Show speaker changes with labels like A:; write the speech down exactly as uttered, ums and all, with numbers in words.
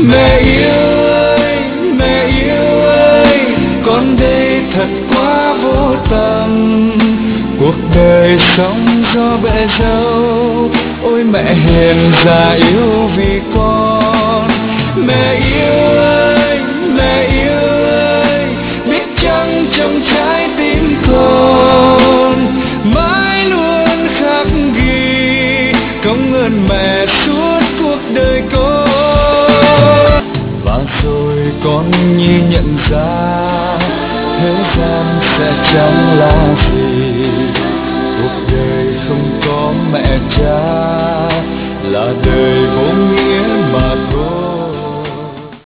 A: Mẹ yêu ơi, mẹ yêu ơi, con đây thật quá vô tâm. Cuộc đời sống do bể dâu, ôi mẹ hiền già yêu vì con. Mẹ yêu ơi, mẹ yêu ơi, biết chăng trong trái tim con mãi luôn khắc ghi công ơn mẹ suốt cuộc đời con. Và rồi con nhi nhận ra thế gian sẽ chẳng là gì